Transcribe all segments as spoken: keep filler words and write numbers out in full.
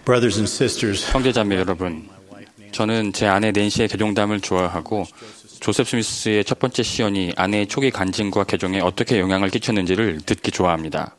Brothers and sisters, 형제자매 여러분, 저는 제 아내 낸시의 개종담을 좋아하고 조셉 스미스의 첫 번째 시연이 아내의 초기 간증과 개종에 어떻게 영향을 끼쳤는지를 듣기 좋아합니다.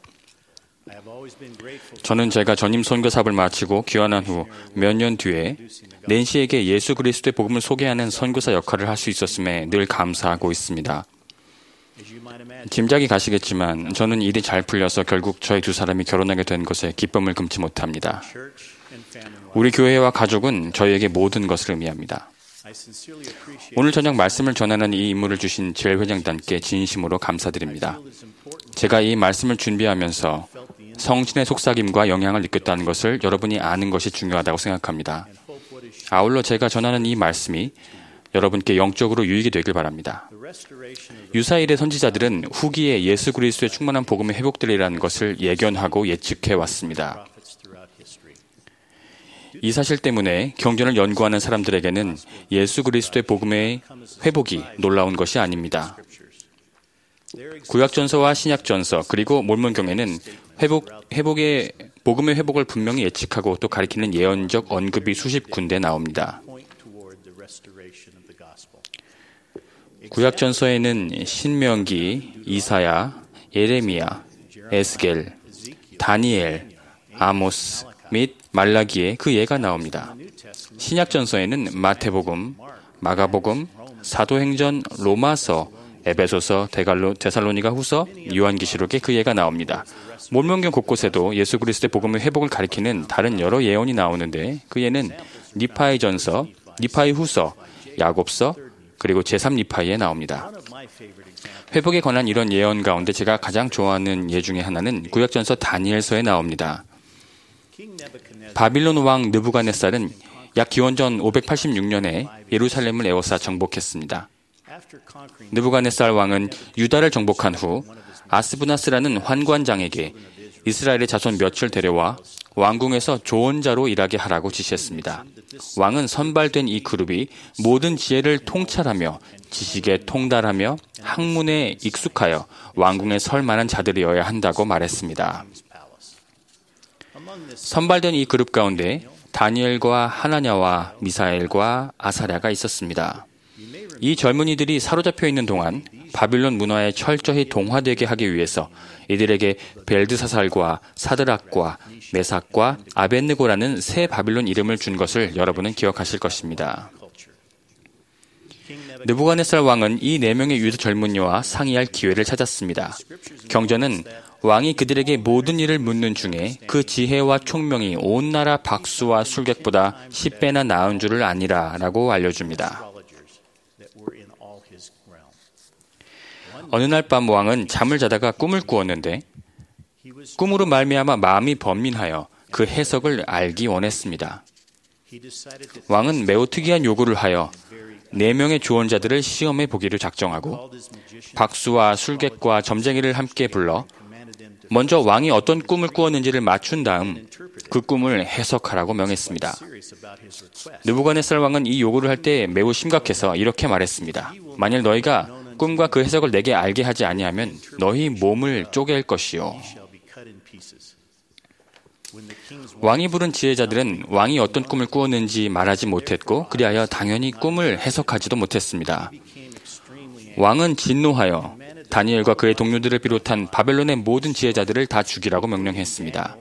저는 제가 전임 선교 사업을 마치고 귀환한 후 몇 년 뒤에 낸시에게 예수 그리스도의 복음을 소개하는 선교사 역할을 할 수 있었음에 늘 감사하고 있습니다. 짐작이 가시겠지만 저는 일이 잘 풀려서 결국 저희 두 사람이 결혼하게 된 것에 기쁨을 금치 못합니다. 우리 교회와 가족은 저희에게 모든 것을 의미합니다. 오늘 저녁 말씀을 전하는 이 임무를 주신 젤 회장단께 진심으로 감사드립니다. 제가 이 말씀을 준비하면서 성신의 속삭임과 영향을 느꼈다는 것을 여러분이 아는 것이 중요하다고 생각합니다. 아울러 제가 전하는 이 말씀이 여러분께 영적으로 유익이 되길 바랍니다. 유사일의 선지자들은 후기에 예수 그리스도의 충만한 복음이 회복되리라는 것을 예견하고 예측해 왔습니다. 이 사실 때문에 경전을 연구하는 사람들에게는 예수 그리스도의 복음의 회복이 놀라운 것이 아닙니다. 구약전서와 신약전서 그리고 몰몬경에는 회복, 회복의, 복음의 회복을 분명히 예측하고 또 가리키는 예언적 언급이 수십 군데 나옵니다. 구약전서에는 신명기, 이사야, 예레미야, 에스겔, 다니엘, 아모스 및 말라기에 그 예가 나옵니다. 신약전서에는 마태복음, 마가복음, 사도행전, 로마서, 에베소서, 데갈로, 데살로니가 후서, 요한계시록에 그 예가 나옵니다. 몰몬경 곳곳에도 예수 그리스도의 복음의 회복을 가리키는 다른 여러 예언이 나오는데 그 예는 니파의 전서, 니파의 후서, 야곱서, 그리고 제삼 니파이에 나옵니다. 회복에 관한 이런 예언 가운데 제가 가장 좋아하는 예 중에 하나는 구약전서 다니엘서에 나옵니다. 바빌론 왕 느부갓네살은 약 기원전 오백팔십육 년에 예루살렘을 에워싸 정복했습니다. 느부갓네살 왕은 유다를 정복한 후 아스부나스라는 환관장에게 이스라엘의 자손 몇을 데려와 왕궁에서 조언자로 일하게 하라고 지시했습니다. 왕은 선발된 이 그룹이 모든 지혜를 통찰하며 지식에 통달하며 학문에 익숙하여 왕궁에 설 만한 자들이어야 한다고 말했습니다. 선발된 이 그룹 가운데 다니엘과 하나냐와 미사엘과 아사랴가 있었습니다. 이 젊은이들이 사로잡혀 있는 동안 바빌론 문화에 철저히 동화되게 하기 위해서 이들에게 벨드사살과 사드락과 메삭과 아벳느고라는 새 바빌론 이름을 준 것을 여러분은 기억하실 것입니다. 느부갓네살 왕은 이 네 명의 유다 젊은이와 상의할 기회를 찾았습니다. 경전은 왕이 그들에게 모든 일을 묻는 중에 그 지혜와 총명이 온 나라 박수와 술객보다 십 배나 나은 줄을 아니라 라고 알려줍니다. 어느 날 밤 왕은 잠을 자다가 꿈을 꾸었는데 꿈으로 말미암아 마음이 번민하여 그 해석을 알기 원했습니다. 왕은 매우 특이한 요구를 하여 네 명의 조언자들을 시험해 보기를 작정하고 박수와 술객과 점쟁이를 함께 불러 먼저 왕이 어떤 꿈을 꾸었는지를 맞춘 다음 그 꿈을 해석하라고 명했습니다. 느부갓네살 왕은 이 요구를 할 때 매우 심각해서 이렇게 말했습니다. 만일 너희가 꿈과 그 해석을 내게 알게 하지 아니하면 너희 몸을 쪼갤 것이요. 왕이 부른 지혜자들은 왕이 어떤 꿈을 꾸었는지 말하지 못했고 그리하여 당연히 꿈을 해석하지도 못했습니다. 왕은 진노하여 다니엘과 그의 동료들을 비롯한 바벨론의 모든 지혜자들을 다 죽이라고 명령했습니다.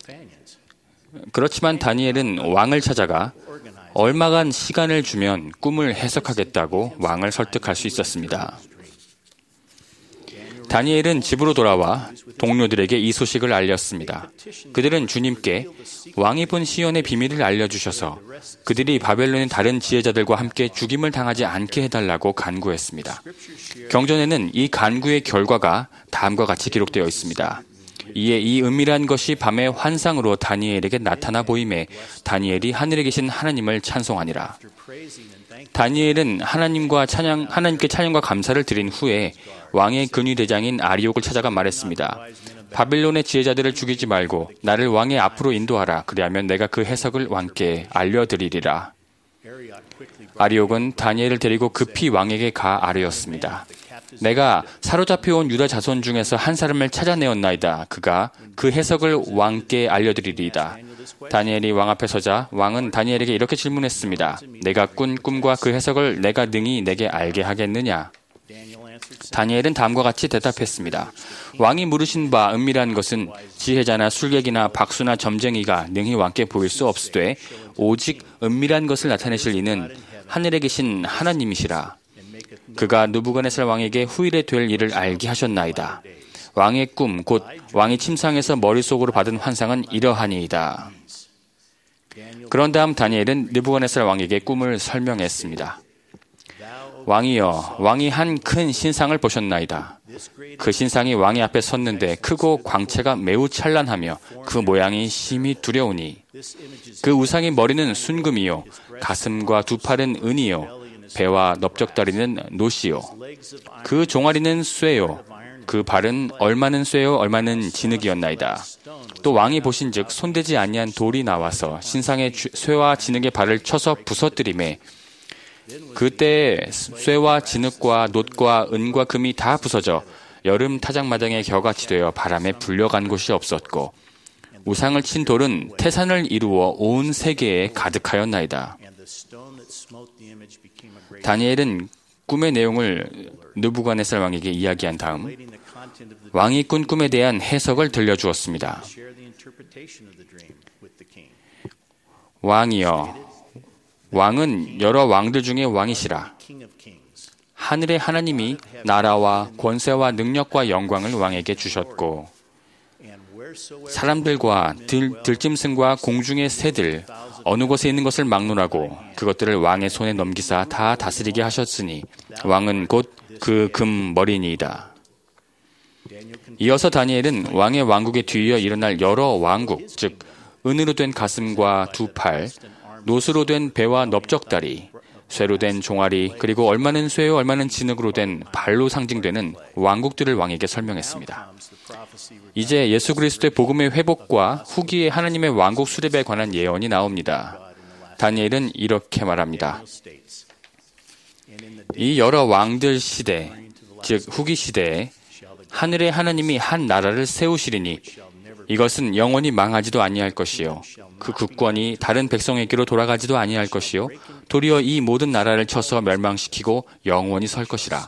그렇지만 다니엘은 왕을 찾아가 얼마간 시간을 주면 꿈을 해석하겠다고 왕을 설득할 수 있었습니다. 다니엘은 집으로 돌아와 동료들에게 이 소식을 알렸습니다. 그들은 주님께 왕이 본 시연의 비밀을 알려주셔서 그들이 바벨론의 다른 지혜자들과 함께 죽임을 당하지 않게 해달라고 간구했습니다. 경전에는 이 간구의 결과가 다음과 같이 기록되어 있습니다. 이에 이 은밀한 것이 밤의 환상으로 다니엘에게 나타나 보임에 다니엘이 하늘에 계신 하나님을 찬송하니라. 다니엘은 하나님과 찬양, 하나님께 찬양과 감사를 드린 후에 왕의 근위 대장인 아리옥을 찾아가 말했습니다. 바빌론의 지혜자들을 죽이지 말고 나를 왕의 앞으로 인도하라. 그리하면 내가 그 해석을 왕께 알려드리리라. 아리옥은 다니엘을 데리고 급히 왕에게 가 아뢰었습니다. 내가 사로잡혀온 유다 자손 중에서 한 사람을 찾아내었나이다. 그가 그 해석을 왕께 알려드리리이다. 다니엘이 왕 앞에 서자 왕은 다니엘에게 이렇게 질문했습니다. 내가 꾼 꿈과 그 해석을 내가 능히 내게 알게 하겠느냐? 다니엘은 다음과 같이 대답했습니다. 왕이 물으신 바 은밀한 것은 지혜자나 술객이나 박수나 점쟁이가 능히 왕께 보일 수 없으되 오직 은밀한 것을 나타내실 이는 하늘에 계신 하나님이시라. 그가 느부갓네살 왕에게 후일에 될 일을 알게 하셨나이다. 왕의 꿈, 곧 왕이 침상에서 머릿속으로 받은 환상은 이러하니이다. 그런 다음 다니엘은 느부갓네살 왕에게 꿈을 설명했습니다. 왕이여, 왕이 한 큰 신상을 보셨나이다. 그 신상이 왕의 앞에 섰는데 크고 광채가 매우 찬란하며 그 모양이 심히 두려우니 그 우상의 머리는 순금이요 가슴과 두 팔은 은이요 배와 넓적다리는 노시요 그 종아리는 쇠요 그 발은 얼마는 쇠요 얼마는 진흙이었나이다. 또 왕이 보신즉 손대지 아니한 돌이 나와서 신상의 쇠와 진흙의 발을 쳐서 부서뜨리매 그때 쇠와 진흙과 놋과 은과 금이 다 부서져 여름 타작마당의 겨같이 되어 바람에 불려간 곳이 없었고 우상을 친 돌은 태산을 이루어 온 세계에 가득하였나이다. 다니엘은 꿈의 내용을 느부갓네살 왕에게 이야기한 다음 왕이 꾼 꿈에 대한 해석을 들려주었습니다. 왕이여, 왕은 여러 왕들 중에 왕이시라. 하늘의 하나님이 나라와 권세와 능력과 영광을 왕에게 주셨고 사람들과 들, 들짐승과 공중의 새들 어느 곳에 있는 것을 막론하고 그것들을 왕의 손에 넘기사 다 다스리게 하셨으니 왕은 곧 그 금 머리니이다. 이어서 다니엘은 왕의 왕국에 뒤이어 일어날 여러 왕국, 즉 은으로 된 가슴과 두 팔, 노수로 된 배와 넓적다리, 쇠로 된 종아리, 그리고 얼마는 쇠요 얼마는 진흙으로 된 발로 상징되는 왕국들을 왕에게 설명했습니다. 이제 예수 그리스도의 복음의 회복과 후기의 하나님의 왕국 수립에 관한 예언이 나옵니다. 다니엘은 이렇게 말합니다. 이 여러 왕들 시대, 즉 후기 시대에 하늘의 하나님이 한 나라를 세우시리니 이것은 영원히 망하지도 아니할 것이요 그 국권이 다른 백성에게로 돌아가지도 아니할 것이요 도리어 이 모든 나라를 쳐서 멸망시키고 영원히 설 것이라.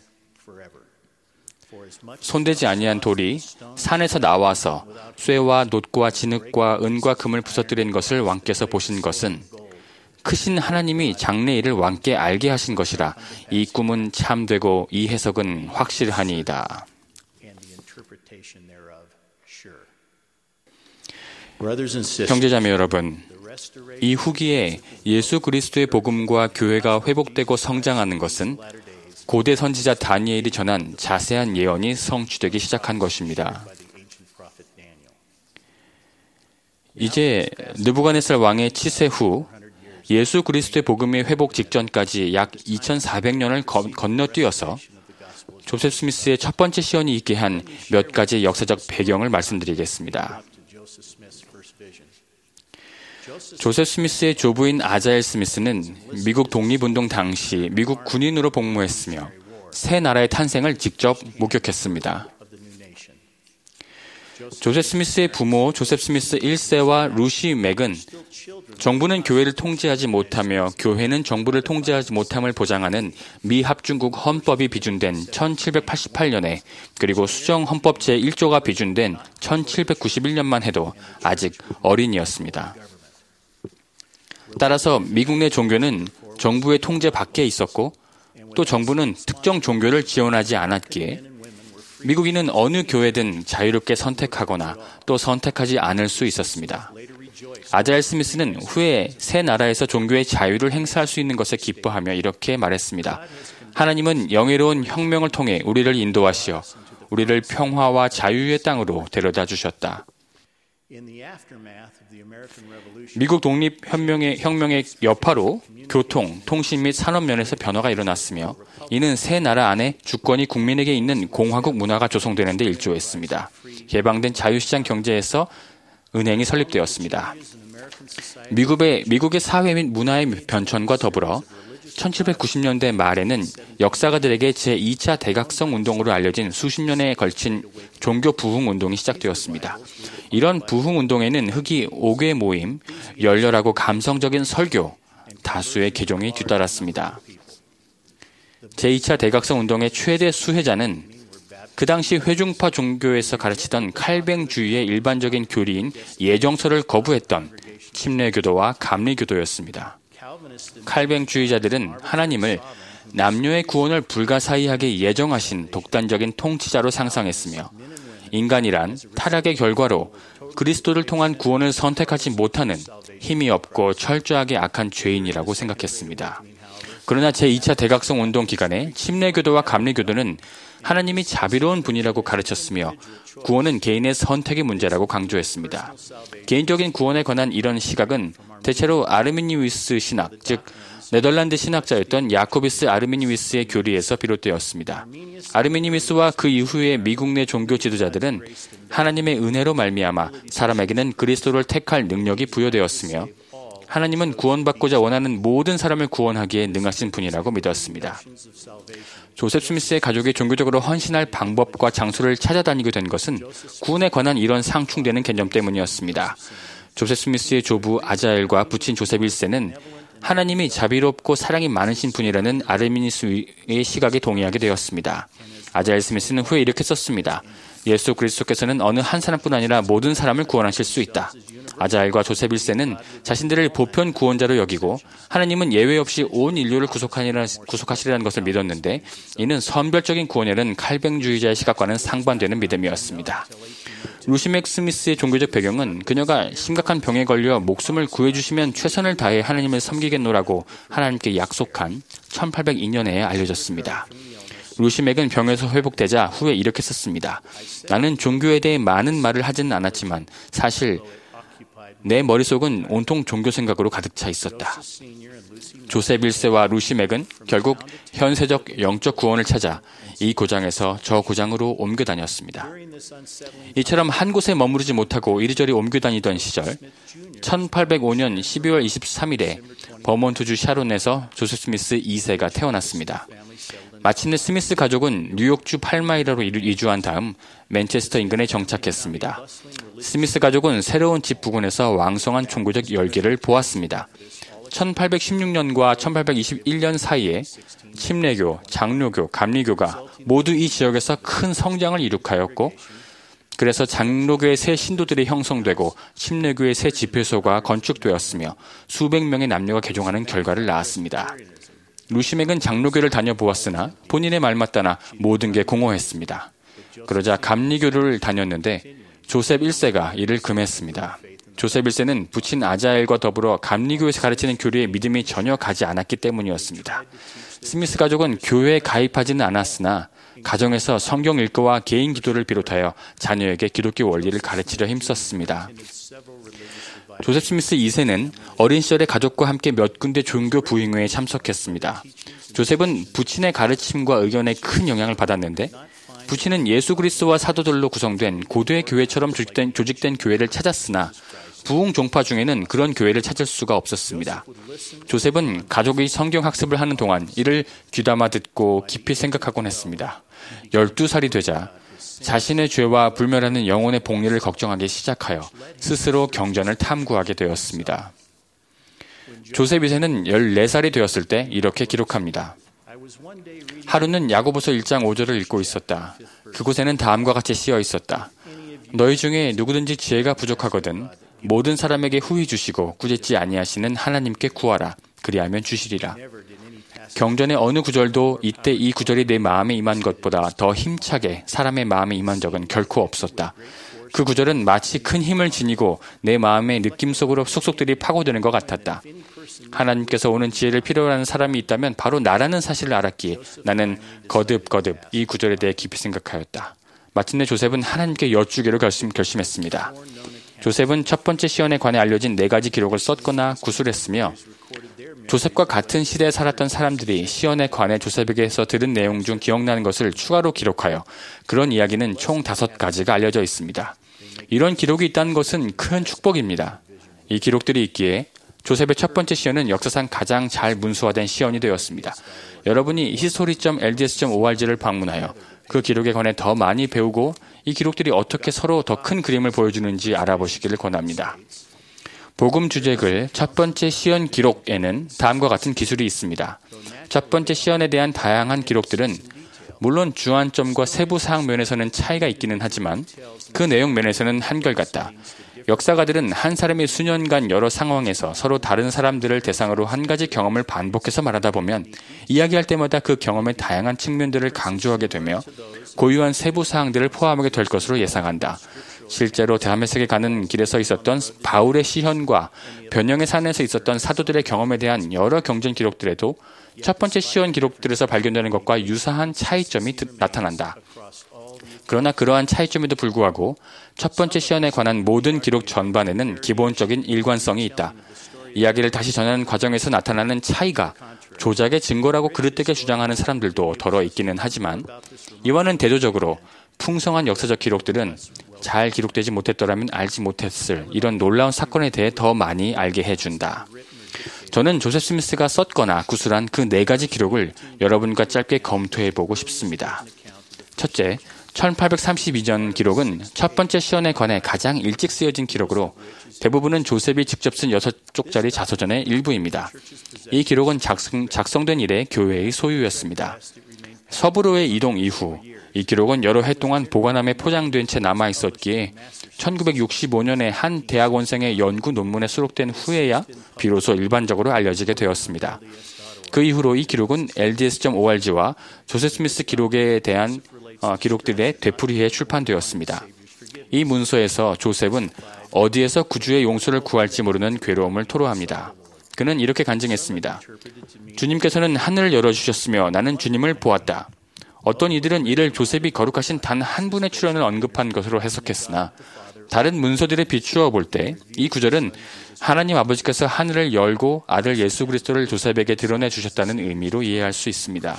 손대지 아니한 돌이 산에서 나와서 쇠와 놋과 진흙과 은과 금을 부서뜨린 것을 왕께서 보신 것은 크신 하나님이 장래일을 왕께 알게 하신 것이라. 이 꿈은 참되고 이 해석은 확실하니이다. 형제자매 여러분, 이 후기에 예수 그리스도의 복음과 교회가 회복되고 성장하는 것은 고대 선지자 다니엘이 전한 자세한 예언이 성취되기 시작한 것입니다. 이제 느부갓네살 왕의 치세 후 예수 그리스도의 복음의 회복 직전까지 약 이천사백 년을 건너뛰어서 조셉 스미스의 첫 번째 시연이 있게 한 몇 가지 역사적 배경을 말씀드리겠습니다. 조셉 스미스의 조부인 아자엘 스미스는 미국 독립운동 당시 미국 군인으로 복무했으며 새 나라의 탄생을 직접 목격했습니다. 조셉 스미스의 부모 조셉 스미스 일 세와 루시 맥은 정부는 교회를 통제하지 못하며 교회는 정부를 통제하지 못함을 보장하는 미합중국 헌법이 비준된 천칠백팔십팔 년에 그리고 수정헌법 제일 조가 비준된 천칠백구십일 년만 해도 아직 어린이였습니다. 따라서 미국 내 종교는 정부의 통제 밖에 있었고 또 정부는 특정 종교를 지원하지 않았기에 미국인은 어느 교회든 자유롭게 선택하거나 또 선택하지 않을 수 있었습니다. 아자엘 스미스는 후에 새 나라에서 종교의 자유를 행사할 수 있는 것에 기뻐하며 이렇게 말했습니다. 하나님은 영예로운 혁명을 통해 우리를 인도하시어 우리를 평화와 자유의 땅으로 데려다 주셨다. 미국 독립혁명의 혁명의 여파로 교통, 통신 및 산업 면에서 변화가 일어났으며 이는 새 나라 안에 주권이 국민에게 있는 공화국 문화가 조성되는 데 일조했습니다. 개방된 자유시장 경제에서 은행이 설립되었습니다. 미국의, 미국의 사회 및 문화의 변천과 더불어 천칠백구십 년대 말에는 역사가들에게 제이 차 대각성 운동으로 알려진 수십 년에 걸친 종교 부흥 운동이 시작되었습니다. 이런 부흥 운동에는 흑이 옥외 모임, 열렬하고 감성적인 설교, 다수의 개종이 뒤따랐습니다. 제이 차 대각성 운동의 최대 수혜자는 그 당시 회중파 종교에서 가르치던 칼뱅주의의 일반적인 교리인 예정설을 거부했던 침례교도와 감리교도였습니다. 칼뱅주의자들은 하나님을 남녀의 구원을 불가사의하게 예정하신 독단적인 통치자로 상상했으며 인간이란 타락의 결과로 그리스도를 통한 구원을 선택하지 못하는 힘이 없고 철저하게 악한 죄인이라고 생각했습니다. 그러나 제이 차 대각성 운동 기간에 침례교도와 감리교도는 하나님이 자비로운 분이라고 가르쳤으며 구원은 개인의 선택의 문제라고 강조했습니다. 개인적인 구원에 관한 이런 시각은 대체로 아르미니우스 신학, 즉 네덜란드 신학자였던 야코비스 아르미니우스의 교리에서 비롯되었습니다. 아르미니우스와 그 이후의 미국 내 종교 지도자들은 하나님의 은혜로 말미암아 사람에게는 그리스도를 택할 능력이 부여되었으며 하나님은 구원받고자 원하는 모든 사람을 구원하기에 능하신 분이라고 믿었습니다. 조셉 스미스의 가족이 종교적으로 헌신할 방법과 장소를 찾아다니게 된 것은 구원에 관한 이런 상충되는 개념 때문이었습니다. 조셉 스미스의 조부 아자엘과 부친 조셉 일 세는 하나님이 자비롭고 사랑이 많으신 분이라는 아르미니스의 시각에 동의하게 되었습니다. 아자엘 스미스는 후에 이렇게 썼습니다. 예수 그리스도께서는 어느 한 사람뿐 아니라 모든 사람을 구원하실 수 있다. 아자엘과 조셉 일 세는 자신들을 보편 구원자로 여기고 하나님은 예외 없이 온 인류를 구속하시리라는 것을 믿었는데 이는 선별적인 구원이라는 칼뱅주의자의 시각과는 상반되는 믿음이었습니다. 루시맥 스미스의 종교적 배경은 그녀가 심각한 병에 걸려 목숨을 구해주시면 최선을 다해 하나님을 섬기겠노라고 하나님께 약속한 천팔백이 년에 알려졌습니다. 루시맥은 병에서 회복되자 후에 이렇게 썼습니다. 나는 종교에 대해 많은 말을 하지는 않았지만 사실 내 머릿속은 온통 종교 생각으로 가득 차 있었다. 조셉 일 세와 루시맥은 결국 현세적 영적 구원을 찾아 이 고장에서 저 고장으로 옮겨 다녔습니다. 이처럼 한 곳에 머무르지 못하고 이리저리 옮겨 다니던 시절 천팔백오 년 십이월 이십삼일에 버몬트주 샤론에서 조셉 스미스 이 세가 태어났습니다. 마침내 스미스 가족은 뉴욕주 팔마일러로 이주한 다음 맨체스터 인근에 정착했습니다. 스미스 가족은 새로운 집 부근에서 왕성한 종교적 열기를 보았습니다. 천팔백십육 년과 천팔백이십일 년 사이에 침례교, 장로교, 감리교가 모두 이 지역에서 큰 성장을 이룩하였고 그래서 장로교의 새 신도들이 형성되고 침례교의 새 집회소가 건축되었으며 수백 명의 남녀가 개종하는 결과를 낳았습니다. 루시맥은 장로교를 다녀보았으나 본인의 말 맞다나 모든 게 공허했습니다. 그러자 감리교를 다녔는데 조셉 일 세가 이를 금했습니다. 조셉 일 세는 부친 아자엘과 더불어 감리교에서 가르치는 교리에 믿음이 전혀 가지 않았기 때문이었습니다. 스미스 가족은 교회에 가입하지는 않았으나 가정에서 성경 읽기와 개인 기도를 비롯하여 자녀에게 기독교 원리를 가르치려 힘썼습니다. 조셉 스미스 이 세는 어린 시절에 가족과 함께 몇 군데 종교 부흥회에 참석했습니다. 조셉은 부친의 가르침과 의견에 큰 영향을 받았는데 부친은 예수 그리스도와 사도들로 구성된 고대 교회처럼 조직된, 조직된 교회를 찾았으나 부흥 종파 중에는 그런 교회를 찾을 수가 없었습니다. 조셉은 가족이 성경 학습을 하는 동안 이를 귀담아 듣고 깊이 생각하곤 했습니다. 열두 살이 되자 자신의 죄와 불멸하는 영혼의 복리를 걱정하기 시작하여 스스로 경전을 탐구하게 되었습니다. 조셉 이 세는 열네 살이 되었을 때 이렇게 기록합니다. 하루는 야고보서 일 장 오 절을 읽고 있었다. 그곳에는 다음과 같이 쓰여 있었다. 너희 중에 누구든지 지혜가 부족하거든 모든 사람에게 후히 주시고 꾸짖지 아니하시는 하나님께 구하라. 그리하면 주시리라. 경전의 어느 구절도 이때 이 구절이 내 마음에 임한 것보다 더 힘차게 사람의 마음에 임한 적은 결코 없었다. 그 구절은 마치 큰 힘을 지니고 내 마음의 느낌 속으로 속속들이 파고드는 것 같았다. 하나님께서 오는 지혜를 필요로 하는 사람이 있다면 바로 나라는 사실을 알았기에 나는 거듭거듭 이 구절에 대해 깊이 생각하였다. 마침내 조셉은 하나님께 여쭈기로 결심, 결심했습니다. 조셉은 첫 번째 시연에 관해 알려진 네 가지 기록을 썼거나 구술했으며 조셉과 같은 시대에 살았던 사람들이 시연에 관해 조셉에게서 들은 내용 중 기억나는 것을 추가로 기록하여 그런 이야기는 총 다섯 가지가 알려져 있습니다. 이런 기록이 있다는 것은 큰 축복입니다. 이 기록들이 있기에 조셉의 첫 번째 시연은 역사상 가장 잘 문서화된 시연이 되었습니다. 여러분이 히스토리 닷 엘디에스 닷 오알지를 방문하여 그 기록에 관해 더 많이 배우고 이 기록들이 어떻게 서로 더 큰 그림을 보여주는지 알아보시기를 권합니다. 복음 주제글 첫 번째 시연 기록에는 다음과 같은 기술이 있습니다. 첫 번째 시연에 대한 다양한 기록들은 물론 주안점과 세부 사항 면에서는 차이가 있기는 하지만 그 내용 면에서는 한결같다. 역사가들은 한 사람이 수년간 여러 상황에서 서로 다른 사람들을 대상으로 한 가지 경험을 반복해서 말하다 보면 이야기할 때마다 그 경험의 다양한 측면들을 강조하게 되며 고유한 세부 사항들을 포함하게 될 것으로 예상한다. 실제로 다메섹에 가는 길에서 있었던 바울의 시현과 변형의 산에서 있었던 사도들의 경험에 대한 여러 경전 기록들에도 첫 번째 시연 기록들에서 발견되는 것과 유사한 차이점이 나타난다. 그러나 그러한 차이점에도 불구하고 첫 번째 시연에 관한 모든 기록 전반에는 기본적인 일관성이 있다. 이야기를 다시 전하는 과정에서 나타나는 차이가 조작의 증거라고 그릇되게 주장하는 사람들도 더러 있기는 하지만 이와는 대조적으로 풍성한 역사적 기록들은 잘 기록되지 못했더라면 알지 못했을 이런 놀라운 사건에 대해 더 많이 알게 해준다. 저는 조셉 스미스가 썼거나 구술한 그 네 가지 기록을 여러분과 짧게 검토해보고 싶습니다. 첫째, 천팔백삼십이 년 기록은 첫 번째 시연에 관해 가장 일찍 쓰여진 기록으로 대부분은 조셉이 직접 쓴 여섯 쪽짜리 자서전의 일부입니다. 이 기록은 작성, 작성된 이래 교회의 소유였습니다. 서부로의 이동 이후 이 기록은 여러 해 동안 보관함에 포장된 채 남아있었기에 천구백육십오 년에 한 대학원생의 연구 논문에 수록된 후에야 비로소 일반적으로 알려지게 되었습니다. 그 이후로 이 기록은 엘디에스 닷 오알지와 조셉 스미스 기록에 대한 어, 기록들의 되풀이해 출판되었습니다. 이 문서에서 조셉은 어디에서 구주의 용서를 구할지 모르는 괴로움을 토로합니다. 그는 이렇게 간증했습니다. 주님께서는 하늘을 열어주셨으며 나는 주님을 보았다. 어떤 이들은 이를 조셉이 거룩하신 단 한 분의 출현을 언급한 것으로 해석했으나 다른 문서들에 비추어 볼 때 이 구절은 하나님 아버지께서 하늘을 열고 아들 예수 그리스도를 조셉에게 드러내 주셨다는 의미로 이해할 수 있습니다.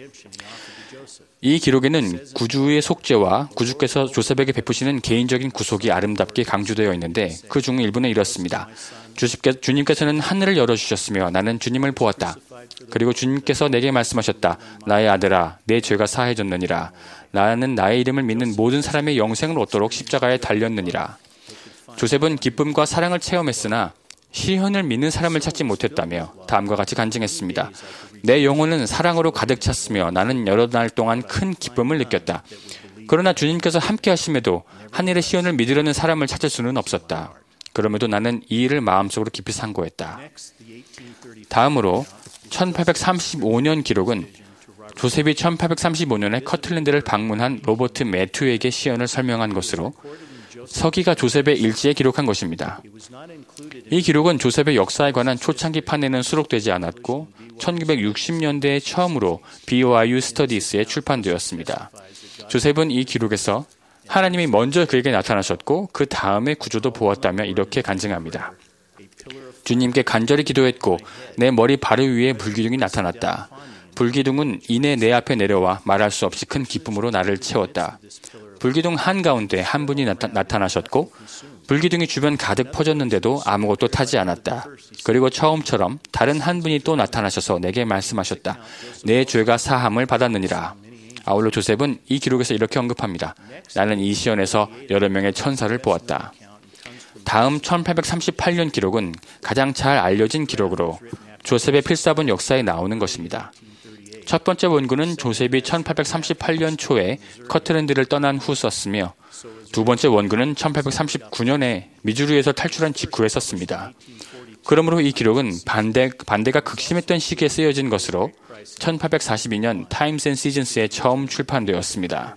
이 기록에는 구주의 속죄와 구주께서 조셉에게 베푸시는 개인적인 구속이 아름답게 강조되어 있는데 그 중 일부는 이렇습니다. 주십께, 주님께서는 하늘을 열어주셨으며 나는 주님을 보았다. 그리고 주님께서 내게 말씀하셨다. 나의 아들아, 내 죄가 사해졌느니라. 나는 나의 이름을 믿는 모든 사람의 영생을 얻도록 십자가에 달렸느니라. 조셉은 기쁨과 사랑을 체험했으나 시현을 믿는 사람을 찾지 못했다며 다음과 같이 간증했습니다. 내 영혼은 사랑으로 가득 찼으며 나는 여러 날 동안 큰 기쁨을 느꼈다. 그러나 주님께서 함께 하심에도 하늘의 시현을 믿으려는 사람을 찾을 수는 없었다. 그럼에도 나는 이 일을 마음속으로 깊이 상고했다. 다음으로 천팔백삼십오 년 기록은 조셉이 천팔백삼십오 년에 커틀랜드를 방문한 로버트 매튜에게 시연을 설명한 것으로 서기가 조셉의 일지에 기록한 것입니다. 이 기록은 조셉의 역사에 관한 초창기판에는 수록되지 않았고 천구백육십 년대에 처음으로 비오아이유 스터디스에 출판되었습니다. 조셉은 이 기록에서 하나님이 먼저 그에게 나타나셨고 그 다음에 구조도 보았다며 이렇게 간증합니다. 주님께 간절히 기도했고 내 머리 바로 위에 불기둥이 나타났다. 불기둥은 이내 내 앞에 내려와 말할 수 없이 큰 기쁨으로 나를 채웠다. 불기둥 한가운데 한 분이 나타, 나타나셨고 불기둥이 주변 가득 퍼졌는데도 아무것도 타지 않았다. 그리고 처음처럼 다른 한 분이 또 나타나셔서 내게 말씀하셨다. 내 죄가 사함을 받았느니라. 아울러 조셉은 이 기록에서 이렇게 언급합니다. 나는 이 시연에서 여러 명의 천사를 보았다. 다음 천팔백삼십팔 년 기록은 가장 잘 알려진 기록으로 조셉의 필사본 역사에 나오는 것입니다. 첫 번째 원고는 조셉이 천팔백삼십팔 년 초에 커틀랜드를 떠난 후 썼으며 두 번째 원고는 천팔백삼십구 년에 미주리에서 탈출한 직후에 썼습니다. 그러므로 이 기록은 반대, 반대가 극심했던 시기에 쓰여진 것으로 천팔백사십이 년 타임스 앤 시즌스에 처음 출판되었습니다.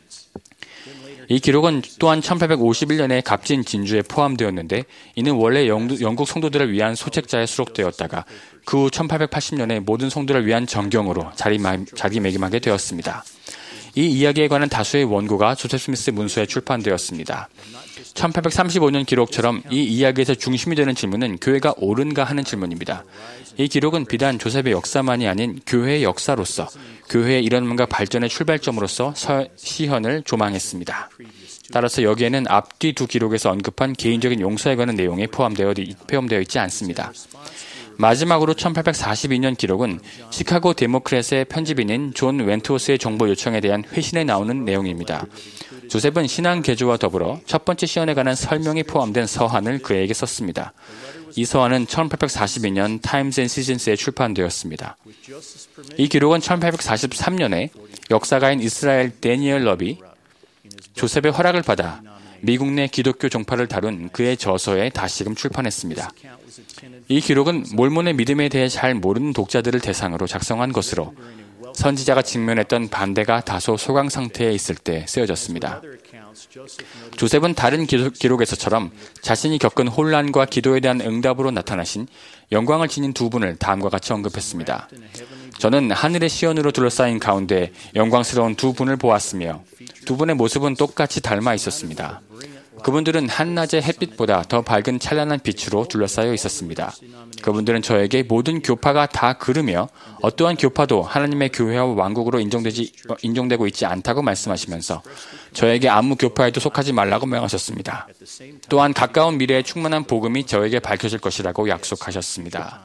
이 기록은 또한 천팔백오십일 년에 값진 진주에 포함되었는데 이는 원래 영국 성도들을 위한 소책자에 수록되었다가 그 후 천팔백팔십 년에 모든 성도를 위한 정경으로 자리매김하게 되었습니다. 이 이야기에 관한 다수의 원고가 조셉 스미스 문서에 출판되었습니다. 천팔백삼십오 년 기록처럼 이 이야기에서 중심이 되는 질문은 교회가 옳은가 하는 질문입니다. 이 기록은 비단 조셉의 역사만이 아닌 교회의 역사로서, 교회의 일원론과 발전의 출발점으로서 서, 시현을 조망했습니다. 따라서 여기에는 앞뒤 두 기록에서 언급한 개인적인 용서에 관한 내용이 포함되어, 포함되어 있지 않습니다. 마지막으로 천팔백사십이 년 기록은 시카고 데모크래스의 편집인인 존 웬토스의 정보 요청에 대한 회신에 나오는 내용입니다. 조셉은 신앙 개조와 더불어 첫 번째 시연에 관한 설명이 포함된 서한을 그에게 썼습니다. 이 서한은 천팔백사십이 년 타임스 앤 시즌스에 출판되었습니다. 이 기록은 천팔백사십삼 년에 역사가인 이스라엘 데니엘 러비 조셉의 허락을 받아 미국 내 기독교 종파를 다룬 그의 저서에 다시금 출판했습니다. 이 기록은 몰몬의 믿음에 대해 잘 모르는 독자들을 대상으로 작성한 것으로 선지자가 직면했던 반대가 다소 소강 상태에 있을 때 쓰여졌습니다. 조셉은 다른 기록에서처럼 자신이 겪은 혼란과 기도에 대한 응답으로 나타나신 영광을 지닌 두 분을 다음과 같이 언급했습니다. 저는 하늘의 시연으로 둘러싸인 가운데 영광스러운 두 분을 보았으며 두 분의 모습은 똑같이 닮아 있었습니다. 그분들은 한낮의 햇빛보다 더 밝은 찬란한 빛으로 둘러싸여 있었습니다. 그분들은 저에게 모든 교파가 다 그르며 어떠한 교파도 하나님의 교회와 왕국으로 인정되지, 인정되고 있지 않다고 말씀하시면서 저에게 아무 교파에도 속하지 말라고 명하셨습니다. 또한 가까운 미래에 충만한 복음이 저에게 밝혀질 것이라고 약속하셨습니다.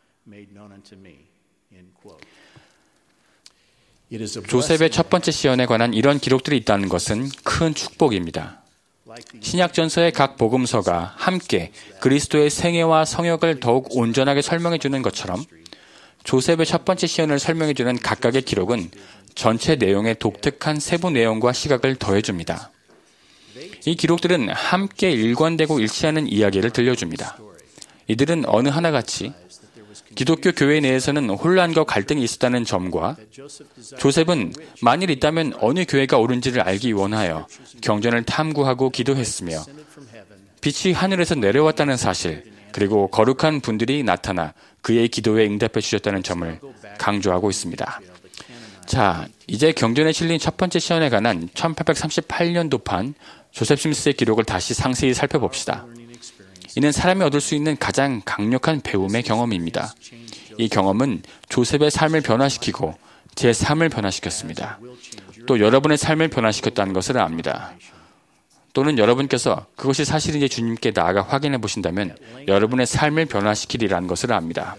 조셉의 첫 번째 시연에 관한 이런 기록들이 있다는 것은 큰 축복입니다. 신약전서의 각 복음서가 함께 그리스도의 생애와 성역을 더욱 온전하게 설명해주는 것처럼 조셉의 첫 번째 시연을 설명해주는 각각의 기록은 전체 내용의 독특한 세부 내용과 시각을 더해줍니다. 이 기록들은 함께 일관되고 일치하는 이야기를 들려줍니다. 이들은 어느 하나같이 기독교 교회 내에서는 혼란과 갈등이 있었다는 점과 조셉은 만일 있다면 어느 교회가 옳은지를 알기 원하여 경전을 탐구하고 기도했으며 빛이 하늘에서 내려왔다는 사실, 그리고 거룩한 분들이 나타나 그의 기도에 응답해 주셨다는 점을 강조하고 있습니다. 자, 이제 경전에 실린 첫 번째 시연에 관한 천팔백삼십팔 년도판 조셉 스미스의 기록을 다시 상세히 살펴봅시다. 이는 사람이 얻을 수 있는 가장 강력한 배움의 경험입니다. 이 경험은 조셉의 삶을 변화시키고 제 삶을 변화시켰습니다. 또 여러분의 삶을 변화시켰다는 것을 압니다. 또는 여러분께서 그것이 사실인지 주님께 나아가 확인해 보신다면 여러분의 삶을 변화시키리라는 것을 압니다.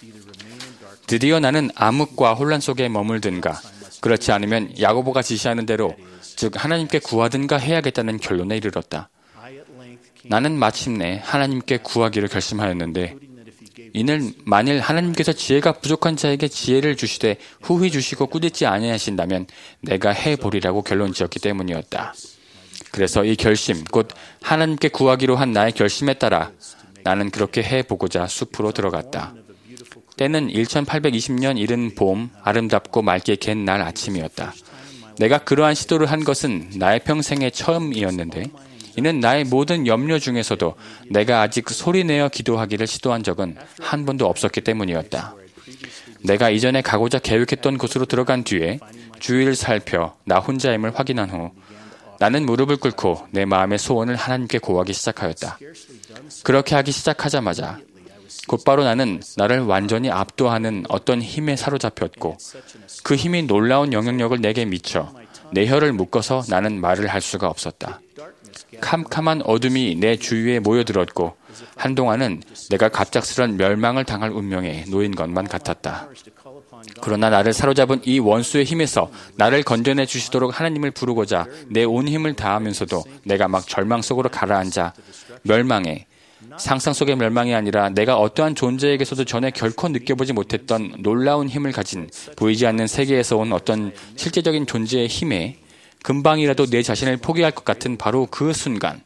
드디어 나는 암흑과 혼란 속에 머물든가 그렇지 않으면 야고보가 지시하는 대로 즉 하나님께 구하든가 해야겠다는 결론에 이르렀다. 나는 마침내 하나님께 구하기를 결심하였는데 이는 만일 하나님께서 지혜가 부족한 자에게 지혜를 주시되 후히 주시고 꾸짖지 아니하신다면 내가 해보리라고 결론지었기 때문이었다. 그래서 이 결심, 곧 하나님께 구하기로 한 나의 결심에 따라 나는 그렇게 해보고자 숲으로 들어갔다. 때는 천팔백이십 년 이른 봄, 아름답고 맑게 갠 날 아침이었다. 내가 그러한 시도를 한 것은 나의 평생의 처음이었는데 이는 나의 모든 염려 중에서도 내가 아직 소리내어 기도하기를 시도한 적은 한 번도 없었기 때문이었다. 내가 이전에 가고자 계획했던 곳으로 들어간 뒤에 주위를 살펴 나 혼자임을 확인한 후 나는 무릎을 꿇고 내 마음의 소원을 하나님께 고하기 시작하였다. 그렇게 하기 시작하자마자 곧바로 나는 나를 완전히 압도하는 어떤 힘에 사로잡혔고 그 힘이 놀라운 영향력을 내게 미쳐 내 혀를 묶어서 나는 말을 할 수가 없었다. 캄캄한 어둠이 내 주위에 모여들었고 한동안은 내가 갑작스런 멸망을 당할 운명에 놓인 것만 같았다. 그러나 나를 사로잡은 이 원수의 힘에서 나를 건져내 주시도록 하나님을 부르고자 내 온 힘을 다하면서도 내가 막 절망 속으로 가라앉아 멸망에, 상상 속의 멸망이 아니라 내가 어떠한 존재에게서도 전에 결코 느껴보지 못했던 놀라운 힘을 가진 보이지 않는 세계에서 온 어떤 실제적인 존재의 힘에 금방이라도 내 자신을 포기할 것 같은 바로 그 순간,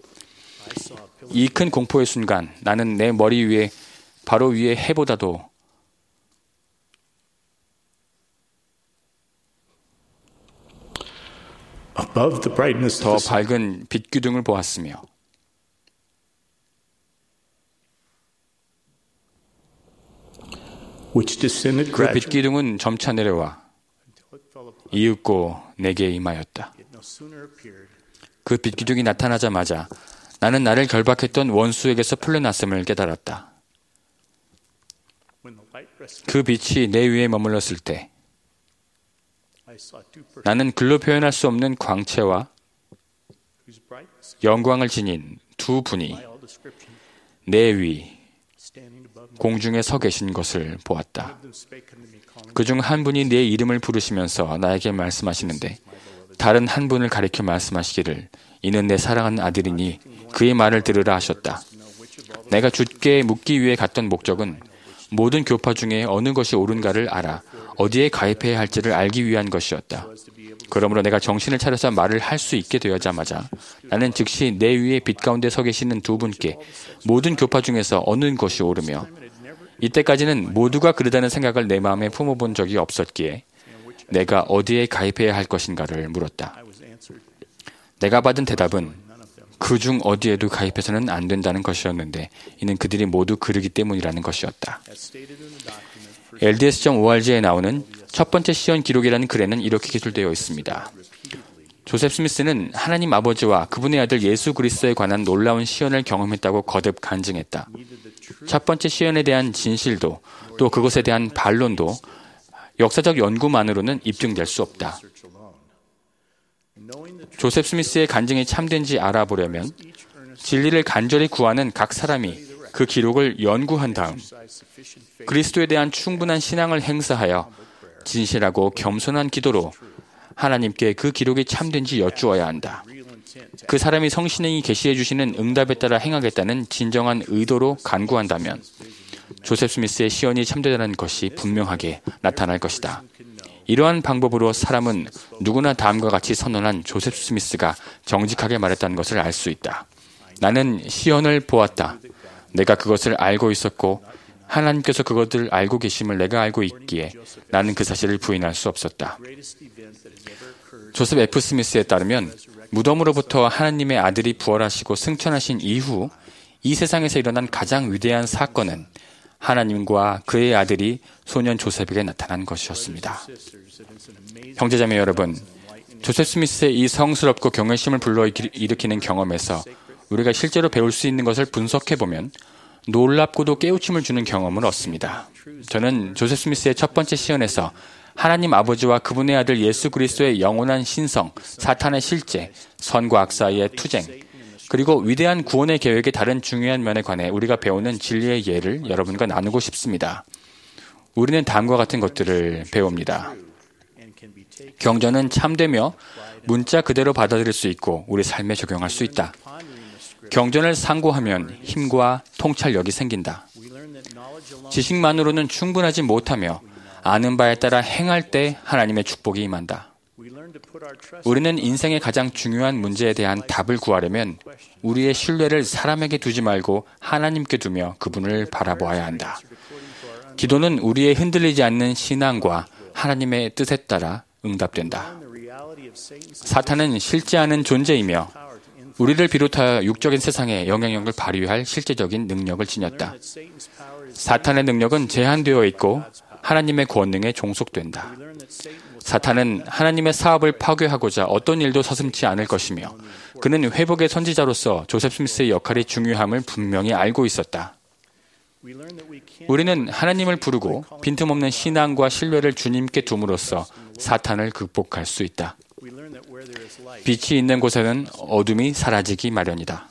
이 큰 공포의 순간, 나는 내 머리 위에, 바로 위에 해보다도 더 밝은 빛기둥을 보았으며 그 빛기둥은 점차 내려와 이윽고 내게 임하였다. 그 빛기둥이 나타나자마자 나는 나를 결박했던 원수에게서 풀려났음을 깨달았다. 그 빛이 내 위에 머물렀을 때 나는 글로 표현할 수 없는 광채와 영광을 지닌 두 분이 내 위 공중에 서 계신 것을 보았다. 그중 한 분이 내 이름을 부르시면서 나에게 말씀하시는데 다른 한 분을 가리켜 말씀하시기를 이는 내 사랑하는 아들이니 그의 말을 들으라 하셨다. 내가 주께 묻기 위해 갔던 목적은 모든 교파 중에 어느 것이 옳은가를 알아 어디에 가입해야 할지를 알기 위한 것이었다. 그러므로 내가 정신을 차려서 말을 할 수 있게 되어자마자 나는 즉시 내 위에 빛 가운데 서 계시는 두 분께 모든 교파 중에서 어느 것이 옳으며 이때까지는 모두가 그러다는 생각을 내 마음에 품어본 적이 없었기에 내가 어디에 가입해야 할 것인가를 물었다. 내가 받은 대답은 그중 어디에도 가입해서는 안 된다는 것이었는데 이는 그들이 모두 그르기 때문이라는 것이었다. 엘디에스 점 오알지에 나오는 첫 번째 시연 기록이라는 글에는 이렇게 기술되어 있습니다. 조셉 스미스는 하나님 아버지와 그분의 아들 예수 그리스도에 관한 놀라운 시연을 경험했다고 거듭 간증했다. 첫 번째 시연에 대한 진실도 또 그것에 대한 반론도 역사적 연구만으로는 입증될 수 없다. 조셉 스미스의 간증이 참된지 알아보려면 진리를 간절히 구하는 각 사람이 그 기록을 연구한 다음 그리스도에 대한 충분한 신앙을 행사하여 진실하고 겸손한 기도로 하나님께 그 기록이 참된지 여쭈어야 한다. 그 사람이 성신이 계시해 주시는 응답에 따라 행하겠다는 진정한 의도로 간구한다면 조셉 스미스의 시연이 참되다는 것이 분명하게 나타날 것이다. 이러한 방법으로 사람은 누구나 다음과 같이 선언한 조셉 스미스가 정직하게 말했다는 것을 알 수 있다. 나는 시연을 보았다. 내가 그것을 알고 있었고 하나님께서 그것을 알고 계심을 내가 알고 있기에 나는 그 사실을 부인할 수 없었다. 조셉 에프 스미스에 따르면 무덤으로부터 하나님의 아들이 부활하시고 승천하신 이후 이 세상에서 일어난 가장 위대한 사건은 하나님과 그의 아들이 소년 조셉에게 나타난 것이었습니다. 형제자매 여러분, 조셉 스미스의 이 성스럽고 경외심을 불러일으키는 경험에서 우리가 실제로 배울 수 있는 것을 분석해보면 놀랍고도 깨우침을 주는 경험을 얻습니다. 저는 조셉 스미스의 첫 번째 시연에서 하나님 아버지와 그분의 아들 예수 그리스도의 영원한 신성, 사탄의 실제, 선과 악 사이의 투쟁, 그리고 위대한 구원의 계획의 다른 중요한 면에 관해 우리가 배우는 진리의 예를 여러분과 나누고 싶습니다. 우리는 다음과 같은 것들을 배웁니다. 경전은 참되며 문자 그대로 받아들일 수 있고 우리 삶에 적용할 수 있다. 경전을 상고하면 힘과 통찰력이 생긴다. 지식만으로는 충분하지 못하며 아는 바에 따라 행할 때 하나님의 축복이 임한다. 우리는 인생의 가장 중요한 문제에 대한 답을 구하려면 우리의 신뢰를 사람에게 두지 말고 하나님께 두며 그분을 바라보아야 한다. 기도는 우리의 흔들리지 않는 신앙과 하나님의 뜻에 따라 응답된다. 사탄은 실제 않은 존재이며 우리를 비롯하여 육적인 세상에 영향력을 발휘할 실제적인 능력을 지녔다. 사탄의 능력은 제한되어 있고 하나님의 권능에 종속된다. 사탄은 하나님의 사업을 파괴하고자 어떤 일도 서슴지 않을 것이며 그는 회복의 선지자로서 조셉 스미스의 역할이 중요함을 분명히 알고 있었다. 우리는 하나님을 부르고 빈틈없는 신앙과 신뢰를 주님께 둠으로써 사탄을 극복할 수 있다. 빛이 있는 곳에는 어둠이 사라지기 마련이다.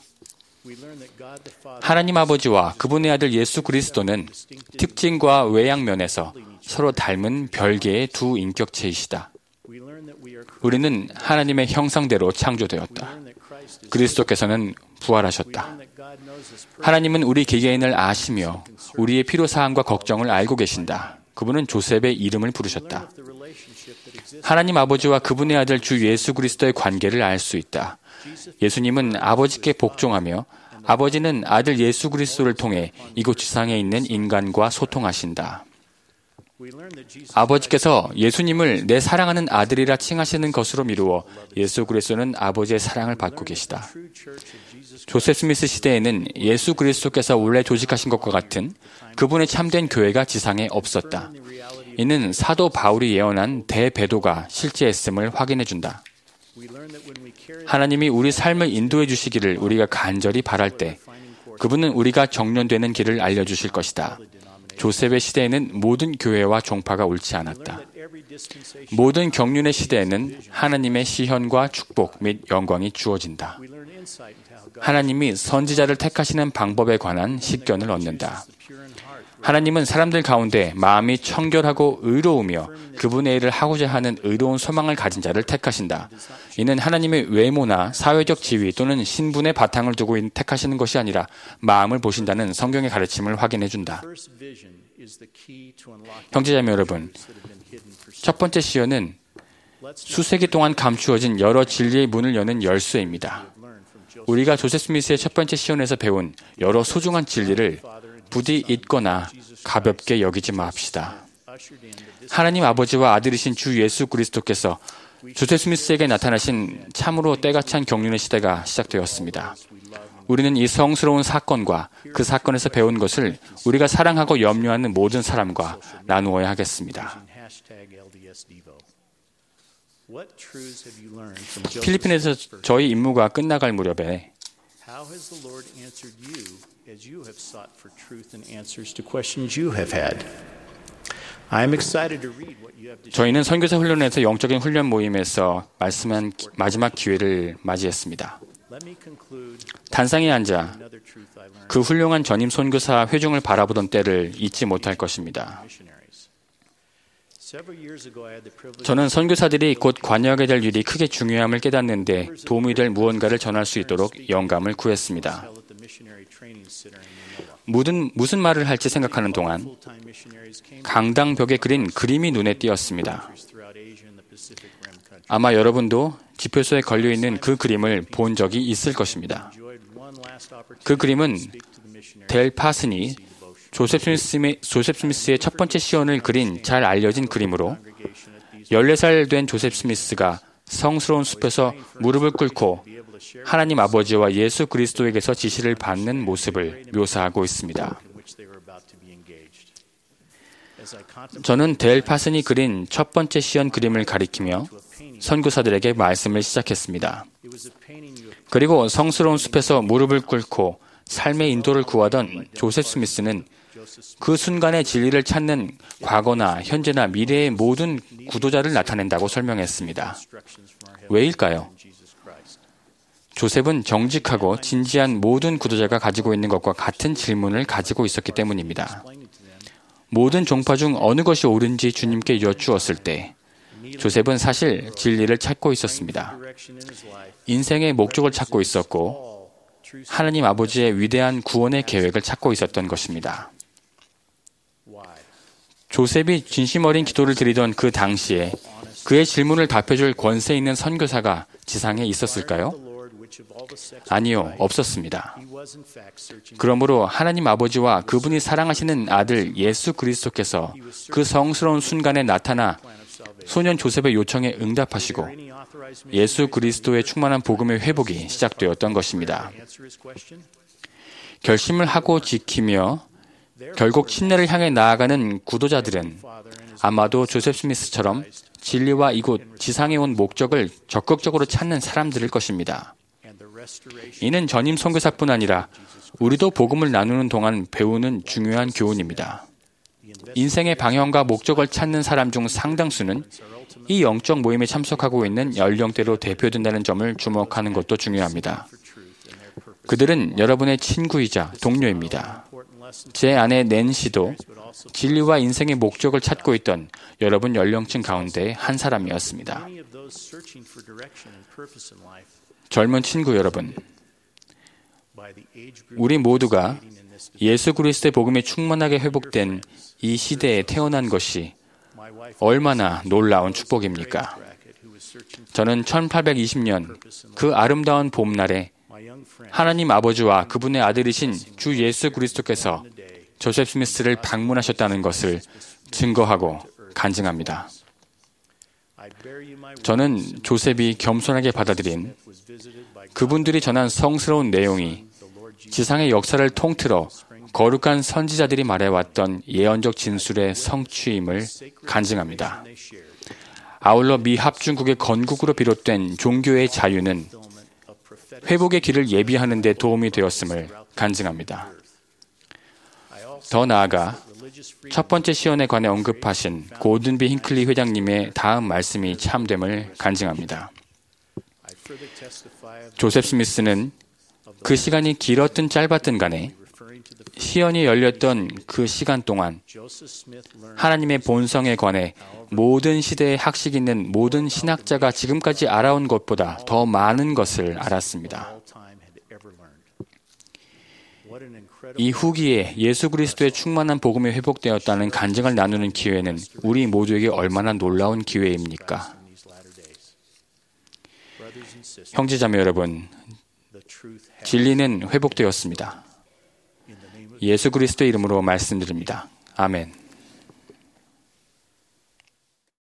하나님 아버지와 그분의 아들 예수 그리스도는 특징과 외양 면에서 서로 닮은 별개의 두 인격체이시다. 우리는 하나님의 형상대로 창조되었다. 그리스도께서는 부활하셨다. 하나님은 우리 개개인을 아시며 우리의 필요사항과 걱정을 알고 계신다. 그분은 조셉의 이름을 부르셨다. 하나님 아버지와 그분의 아들 주 예수 그리스도의 관계를 알 수 있다. 예수님은 아버지께 복종하며 아버지는 아들 예수 그리스도를 통해 이곳 지상에 있는 인간과 소통하신다. 아버지께서 예수님을 내 사랑하는 아들이라 칭하시는 것으로 미루어 예수 그리스도는 아버지의 사랑을 받고 계시다. 조셉 스미스 시대에는 예수 그리스도께서 원래 조직하신 것과 같은 그분의 참된 교회가 지상에 없었다. 이는 사도 바울이 예언한 대배도가 실제했음을 확인해준다. 하나님이 우리 삶을 인도해 주시기를 우리가 간절히 바랄 때 그분은 우리가 정련되는 길을 알려주실 것이다. 조셉의 시대에는 모든 교회와 종파가 옳지 않았다. 모든 경륜의 시대에는 하나님의 시현과 축복 및 영광이 주어진다. 하나님이 선지자를 택하시는 방법에 관한 식견을 얻는다. 하나님은 사람들 가운데 마음이 청결하고 의로우며 그분의 일을 하고자 하는 의로운 소망을 가진 자를 택하신다. 이는 하나님의 외모나 사회적 지위 또는 신분의 바탕을 두고 택하시는 것이 아니라 마음을 보신다는 성경의 가르침을 확인해 준다. 형제자매 여러분, 첫 번째 시연은 수세기 동안 감추어진 여러 진리의 문을 여는 열쇠입니다. 우리가 조셉 스미스의 첫 번째 시연에서 배운 여러 소중한 진리를 부디 잊거나 가볍게 여기지 맙시다. 하나님 아버지와 아들이신 주 예수 그리스도께서 조셉 스미스에게 나타나신 참으로 때가 찬 경륜의 시대가 시작되었습니다. 우리는 이 성스러운 사건과 그 사건에서 배운 것을 우리가 사랑하고 염려하는 모든 사람과 나누어야 하겠습니다. 필리핀에서 저희 임무가 끝나갈 무렵에 as you have sought for truth and answers to questions you have had. I am excited to read what you have to share. 저희는 선교사 훈련에서 영적인 훈련 모임에서 말씀한 기, 마지막 기회를 맞이했습니다. 단상에 앉아 그 훌륭한 전임 선교사 회중을 바라보던 때를 잊지 못할 것입니다. 저는 선교사들이 곧 관여하게 될 일이 크게 중요함을 깨닫는데 도움이 될 무언가를 전할 수 있도록 영감을 구했습니다. 무슨, 무슨 말을 할지 생각하는 동안 강당 벽에 그린 그림이 눈에 띄었습니다. 아마 여러분도 지표소에 걸려있는 그 그림을 본 적이 있을 것입니다. 그 그림은 델 파슨이 조셉 스미스의, 조셉 스미스의 첫 번째 시연을 그린 잘 알려진 그림으로 열네 살 된 조셉 스미스가 성스러운 숲에서 무릎을 꿇고 하나님 아버지와 예수 그리스도에게서 지시를 받는 모습을 묘사하고 있습니다. 저는 델 파슨이 그린 첫 번째 시연 그림을 가리키며 선교사들에게 말씀을 시작했습니다. 그리고 성스러운 숲에서 무릎을 꿇고 삶의 인도를 구하던 조셉 스미스는 그 순간의 진리를 찾는 과거나 현재나 미래의 모든 구도자를 나타낸다고 설명했습니다. 왜일까요? 조셉은 정직하고 진지한 모든 구도자가 가지고 있는 것과 같은 질문을 가지고 있었기 때문입니다. 모든 종파 중 어느 것이 옳은지 주님께 여쭈었을 때 조셉은 사실 진리를 찾고 있었습니다. 인생의 목적을 찾고 있었고 하나님 아버지의 위대한 구원의 계획을 찾고 있었던 것입니다. 조셉이 진심 어린 기도를 드리던 그 당시에 그의 질문을 답해줄 권세 있는 선교사가 지상에 있었을까요? 아니요, 없었습니다. 그러므로 하나님 아버지와 그분이 사랑하시는 아들 예수 그리스도께서 그 성스러운 순간에 나타나 소년 조셉의 요청에 응답하시고 예수 그리스도의 충만한 복음의 회복이 시작되었던 것입니다. 결심을 하고 지키며 결국 침례를 향해 나아가는 구도자들은 아마도 조셉 스미스처럼 진리와 이곳 지상에 온 목적을 적극적으로 찾는 사람들일 것입니다. 이는 전임 선교사뿐 아니라 우리도 복음을 나누는 동안 배우는 중요한 교훈입니다. 인생의 방향과 목적을 찾는 사람 중 상당수는 이 영적 모임에 참석하고 있는 연령대로 대표된다는 점을 주목하는 것도 중요합니다. 그들은 여러분의 친구이자 동료입니다. 제 아내 낸시도 진리와 인생의 목적을 찾고 있던 여러분 연령층 가운데 한 사람이었습니다. 젊은 친구 여러분, 우리 모두가 예수 그리스도의 복음이 충만하게 회복된 이 시대에 태어난 것이 얼마나 놀라운 축복입니까? 저는 천팔백이십 년 그 아름다운 봄날에 하나님 아버지와 그분의 아들이신 주 예수 그리스도께서 조셉 스미스를 방문하셨다는 것을 증거하고 간증합니다. 저는 조셉이 겸손하게 받아들인 그분들이 전한 성스러운 내용이 지상의 역사를 통틀어 거룩한 선지자들이 말해왔던 예언적 진술의 성취임을 간증합니다. 아울러 미 합중국의 건국으로 비롯된 종교의 자유는 회복의 길을 예비하는 데 도움이 되었음을 간증합니다. 더 나아가 첫 번째 시연에 관해 언급하신 고든비 힌클리 회장님의 다음 말씀이 참됨을 간증합니다. 조셉 스미스는 그 시간이 길었든 짧았든 간에 시연이 열렸던 그 시간 동안 하나님의 본성에 관해 모든 시대에 학식 있는 모든 신학자가 지금까지 알아온 것보다 더 많은 것을 알았습니다. 이 후기에 예수 그리스도의 충만한 복음이 회복되었다는 간증을 나누는 기회는 우리 모두에게 얼마나 놀라운 기회입니까? 형제자매 여러분, 진리는 회복되었습니다. 예수 그리스도의 이름으로 말씀드립니다. 아멘.